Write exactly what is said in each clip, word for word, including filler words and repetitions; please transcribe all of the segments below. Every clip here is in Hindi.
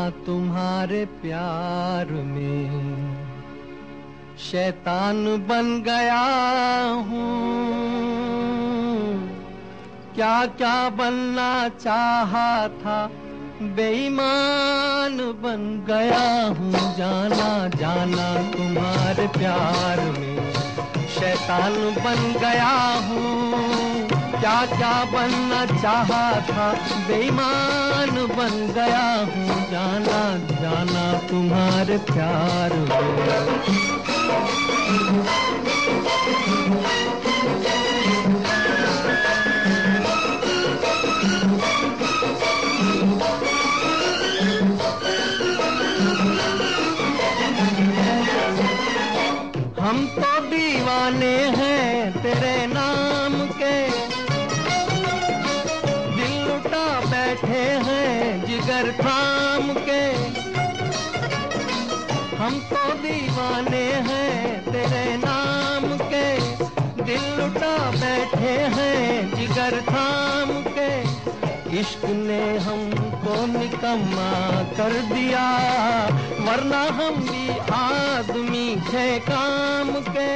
तुम्हारे प्यार में शैतान बन गया हूँ। क्या क्या बनना चाहा था बेईमान बन गया हूँ। जाना जाना तुम्हारे प्यार में शैतान बन गया हूँ। क्या क्या बनना चाहा था बेईमान बन गया हूँ। जाना जाना तुम्हारे प्यार में। हम तो दीवाने हैं तेरे नाम के, दिल लुटा बैठे हैं जिगर थाम के। हम तो दीवाने हैं तेरे नाम के, दिल लुटा बैठे हैं जिगर थाम के। इश्क ने हमको निकम्मा कर दिया, वरना हम भी आदमी थे काम के।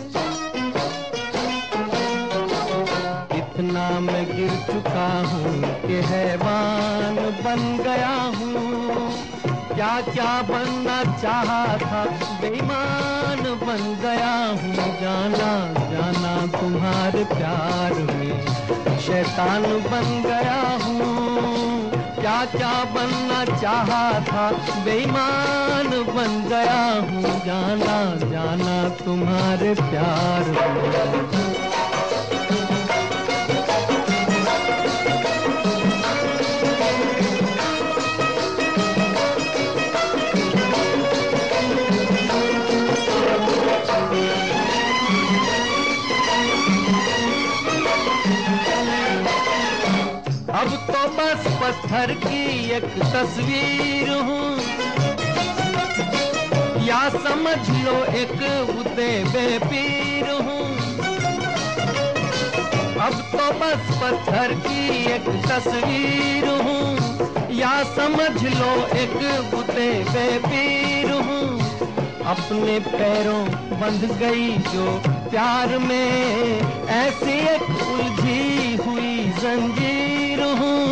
इतना मैं गिर चुका हूँ कि हैवान बन गया हूँ। क्या क्या बनना चाहा था बेईमान बन गया हूँ। जाना जाना तुम्हारे प्यार में शैतान बन गया हूँ। क्या क्या बनना चाहा था बेईमान बन गया हूँ। जाना जाना तुम्हारे प्यार में। अब तो बस पत्थर की एक तस्वीर हूँ, या समझ लो एक बुते बेपीर हूँ। अब तो बस पत्थर की एक तस्वीर हूँ, या समझ लो एक बुते बेपीर हूँ। अपने पैरों बंध गई जो प्यार में, ऐसी एक उलझी हुई जंजीर हूँ।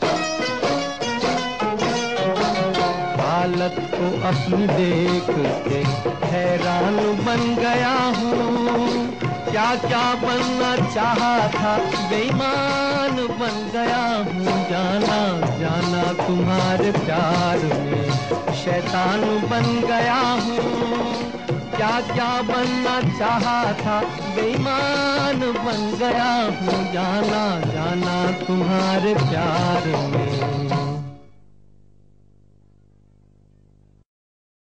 हालत को अपनी देख के हैरान बन गया हूँ। क्या क्या बनना चाहा था बेईमान बन गया हूँ। जाना जाना तुम्हारे प्यार में शैतान बन गया हूँ। क्या क्या बनना चाहा था बेईमान बन गया हूँ। जाना जाना तुम्हारे प्यार में।